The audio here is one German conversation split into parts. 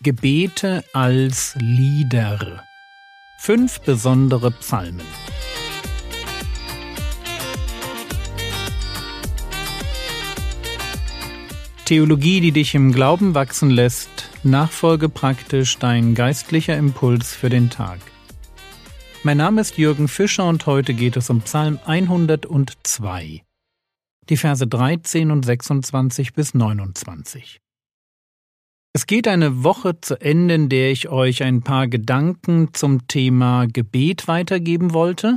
Gebete als Lieder. 5 besondere Psalmen. Theologie, die dich im Glauben wachsen lässt. Nachfolge praktisch dein geistlicher Impuls für den Tag. Mein Name ist Jürgen Fischer und heute geht es um Psalm 102. Die Verse 13 und 26 bis 29. Es geht eine Woche zu Ende, in der ich euch ein paar Gedanken zum Thema Gebet weitergeben wollte.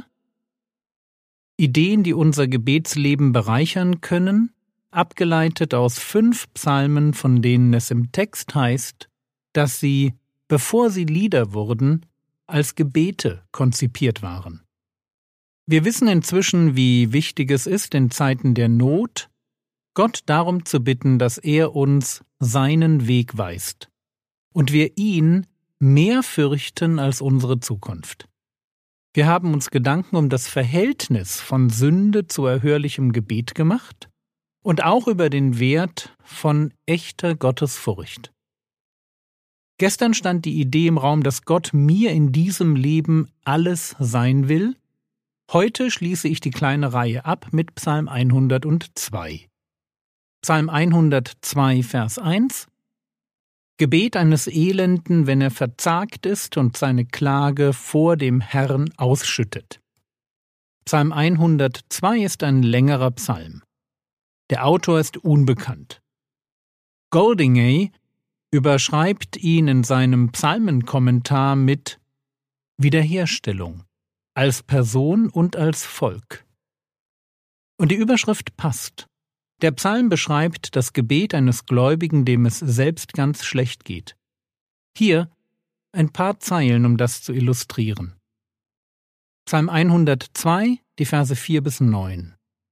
Ideen, die unser Gebetsleben bereichern können, abgeleitet aus 5 Psalmen, von denen es im Text heißt, dass sie, bevor sie Lieder wurden, als Gebete konzipiert waren. Wir wissen inzwischen, wie wichtig es ist, in Zeiten der Not, Gott darum zu bitten, dass er uns seinen Weg weist und wir ihn mehr fürchten als unsere Zukunft. Wir haben uns Gedanken um das Verhältnis von Sünde zu erhörlichem Gebet gemacht und auch über den Wert von echter Gottesfurcht. Gestern stand die Idee im Raum, dass Gott mir in diesem Leben alles sein will. Heute schließe ich die kleine Reihe ab mit Psalm 102. Psalm 102, Vers 1. Gebet eines Elenden, wenn er verzagt ist und seine Klage vor dem Herrn ausschüttet. Psalm 102 ist ein längerer Psalm. Der Autor ist unbekannt. Goldingay überschreibt ihn in seinem Psalmenkommentar mit Wiederherstellung, als Person und als Volk. Und die Überschrift passt. Der Psalm beschreibt das Gebet eines Gläubigen, dem es selbst ganz schlecht geht. Hier ein paar Zeilen, um das zu illustrieren. Psalm 102, die Verse 4 bis 9.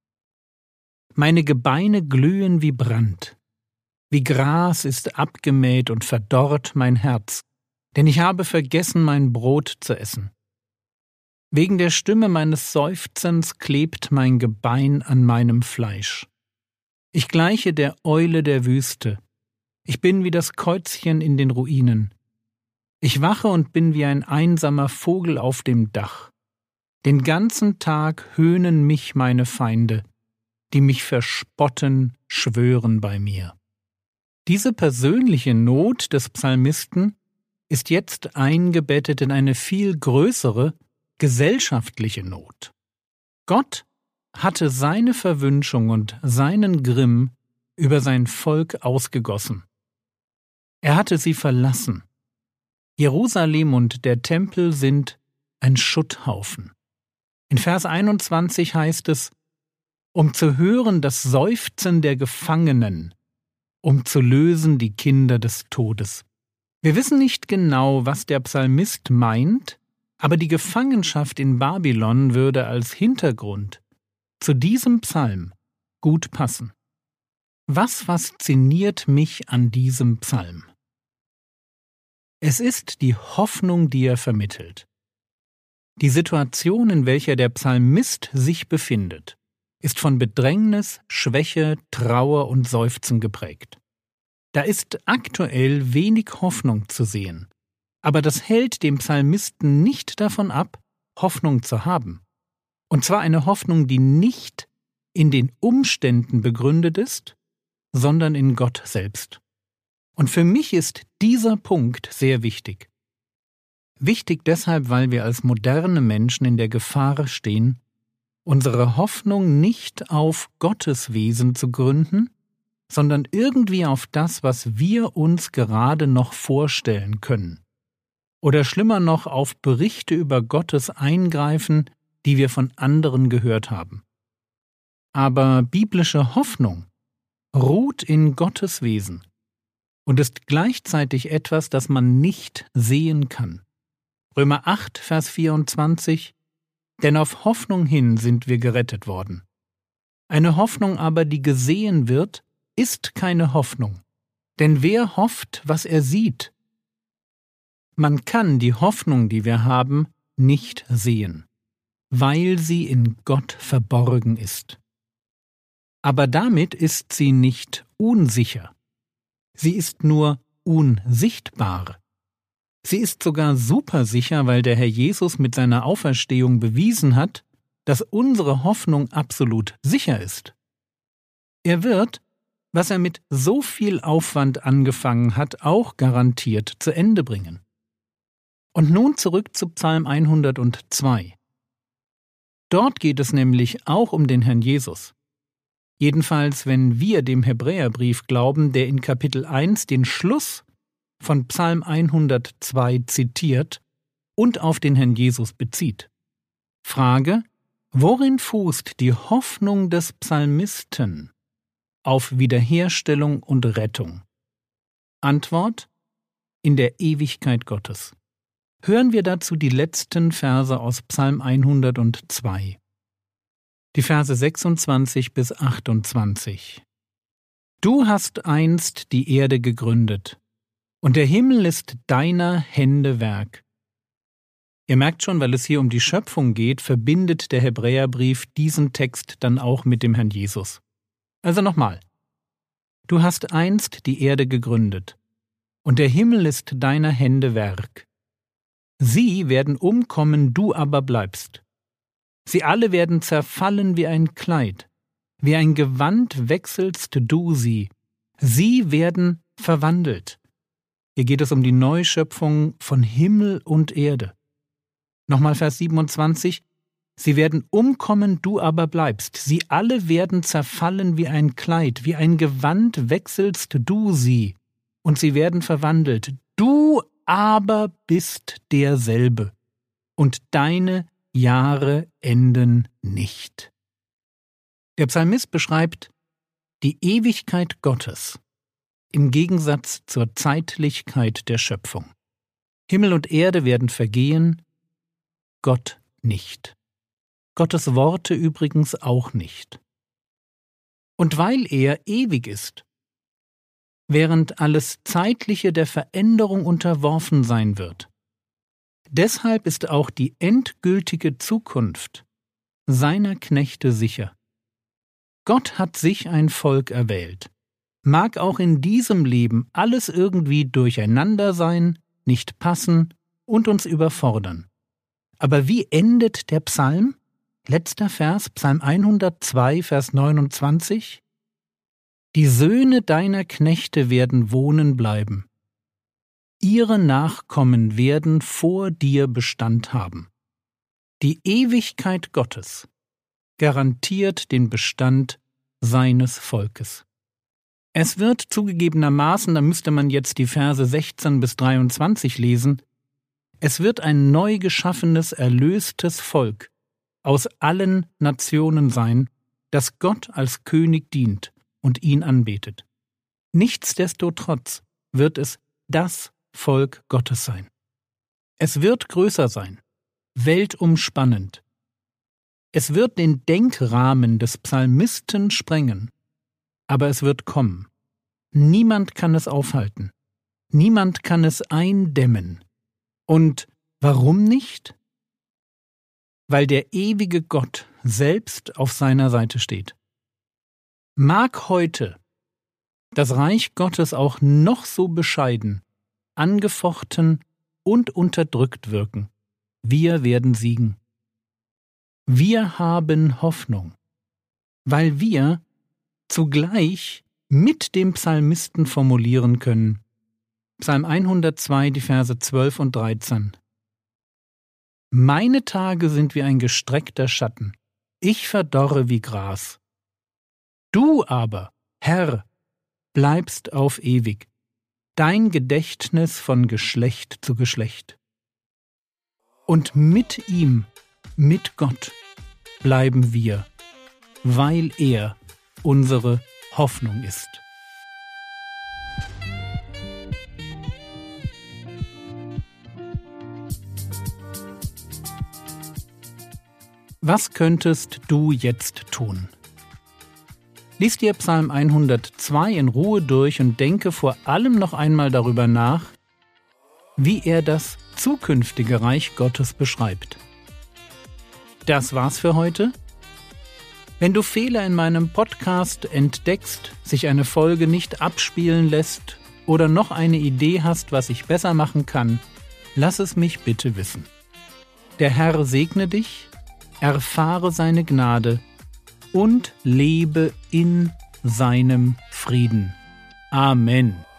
Meine Gebeine glühen wie Brand. Wie Gras ist abgemäht und verdorrt mein Herz, denn ich habe vergessen, mein Brot zu essen. Wegen der Stimme meines Seufzens klebt mein Gebein an meinem Fleisch. Ich gleiche der Eule der Wüste. Ich bin wie das Käuzchen in den Ruinen. Ich wache und bin wie ein einsamer Vogel auf dem Dach. Den ganzen Tag höhnen mich meine Feinde, die mich verspotten, schwören bei mir. Diese persönliche Not des Psalmisten ist jetzt eingebettet in eine viel größere gesellschaftliche Not. Gott hatte seine Verwünschung und seinen Grimm über sein Volk ausgegossen. Er hatte sie verlassen. Jerusalem und der Tempel sind ein Schutthaufen. In Vers 21 heißt es, um zu hören das Seufzen der Gefangenen, um zu lösen die Kinder des Todes. Wir wissen nicht genau, was der Psalmist meint, aber die Gefangenschaft in Babylon würde als Hintergrund zu diesem Psalm gut passen. Was fasziniert mich an diesem Psalm? Es ist die Hoffnung, die er vermittelt. Die Situation, in welcher der Psalmist sich befindet, ist von Bedrängnis, Schwäche, Trauer und Seufzen geprägt. Da ist aktuell wenig Hoffnung zu sehen, aber das hält dem Psalmisten nicht davon ab, Hoffnung zu haben. Und zwar eine Hoffnung, die nicht in den Umständen begründet ist, sondern in Gott selbst. Und für mich ist dieser Punkt sehr wichtig. Wichtig deshalb, weil wir als moderne Menschen in der Gefahr stehen, unsere Hoffnung nicht auf Gottes Wesen zu gründen, sondern irgendwie auf das, was wir uns gerade noch vorstellen können. Oder schlimmer noch, auf Berichte über Gottes Eingreifen, die wir von anderen gehört haben. Aber biblische Hoffnung ruht in Gottes Wesen und ist gleichzeitig etwas, das man nicht sehen kann. Römer 8, Vers 24: Denn auf Hoffnung hin sind wir gerettet worden. Eine Hoffnung aber, die gesehen wird, ist keine Hoffnung. Denn wer hofft, was er sieht? Man kann die Hoffnung, die wir haben, nicht sehen, weil sie in Gott verborgen ist. Aber damit ist sie nicht unsicher. Sie ist nur unsichtbar. Sie ist sogar supersicher, weil der Herr Jesus mit seiner Auferstehung bewiesen hat, dass unsere Hoffnung absolut sicher ist. Er wird, was er mit so viel Aufwand angefangen hat, auch garantiert zu Ende bringen. Und nun zurück zu Psalm 102. Dort geht es nämlich auch um den Herrn Jesus. Jedenfalls, wenn wir dem Hebräerbrief glauben, der in Kapitel 1 den Schluss von Psalm 102 zitiert und auf den Herrn Jesus bezieht. Frage: Worin fußt die Hoffnung des Psalmisten auf Wiederherstellung und Rettung? Antwort: in der Ewigkeit Gottes. Hören wir dazu die letzten Verse aus Psalm 102. Die Verse 26 bis 28. Du hast einst die Erde gegründet, und der Himmel ist deiner Hände Werk. Ihr merkt schon, weil es hier um die Schöpfung geht, verbindet der Hebräerbrief diesen Text dann auch mit dem Herrn Jesus. Also nochmal. Du hast einst die Erde gegründet, und der Himmel ist deiner Hände Werk. Sie werden umkommen, du aber bleibst. Sie alle werden zerfallen wie ein Kleid. Wie ein Gewand wechselst du sie. Sie werden verwandelt. Hier geht es um die Neuschöpfung von Himmel und Erde. Nochmal Vers 27. Sie werden umkommen, du aber bleibst. Sie alle werden zerfallen wie ein Kleid. Wie ein Gewand wechselst du sie. Und sie werden verwandelt. Du aber bist derselbe. Und deine Jahre enden nicht. Der Psalmist beschreibt die Ewigkeit Gottes im Gegensatz zur Zeitlichkeit der Schöpfung. Himmel und Erde werden vergehen, Gott nicht. Gottes Worte übrigens auch nicht. Und weil er ewig ist, während alles Zeitliche der Veränderung unterworfen sein wird, deshalb ist auch die endgültige Zukunft seiner Knechte sicher. Gott hat sich ein Volk erwählt. Mag auch in diesem Leben alles irgendwie durcheinander sein, nicht passen und uns überfordern. Aber wie endet der Psalm? Letzter Vers, Psalm 102, Vers 29. Die Söhne deiner Knechte werden wohnen bleiben. Ihre Nachkommen werden vor dir Bestand haben. Die Ewigkeit Gottes garantiert den Bestand seines Volkes. Es wird zugegebenermaßen, da müsste man jetzt die Verse 16 bis 23 lesen, es wird ein neu geschaffenes, erlöstes Volk aus allen Nationen sein, das Gott als König dient und ihn anbetet. Nichtsdestotrotz wird es das Volk Gottes sein. Es wird größer sein, weltumspannend. Es wird den Denkrahmen des Psalmisten sprengen, aber es wird kommen. Niemand kann es aufhalten. Niemand kann es eindämmen. Und warum nicht? Weil der ewige Gott selbst auf seiner Seite steht. Mag heute das Reich Gottes auch noch so bescheiden, angefochten und unterdrückt wirken. Wir werden siegen. Wir haben Hoffnung, weil wir zugleich mit dem Psalmisten formulieren können. Psalm 102, die Verse 12 und 13. Meine Tage sind wie ein gestreckter Schatten. Ich verdorre wie Gras. Du aber, Herr, bleibst auf ewig. Dein Gedächtnis von Geschlecht zu Geschlecht. Und mit ihm, mit Gott, bleiben wir, weil er unsere Hoffnung ist. Was könntest du jetzt tun? Lies dir Psalm 102 in Ruhe durch und denke vor allem noch einmal darüber nach, wie er das zukünftige Reich Gottes beschreibt. Das war's für heute. Wenn du Fehler in meinem Podcast entdeckst, sich eine Folge nicht abspielen lässt oder noch eine Idee hast, was ich besser machen kann, lass es mich bitte wissen. Der Herr segne dich, erfahre seine Gnade und lebe in seinem Frieden. Amen.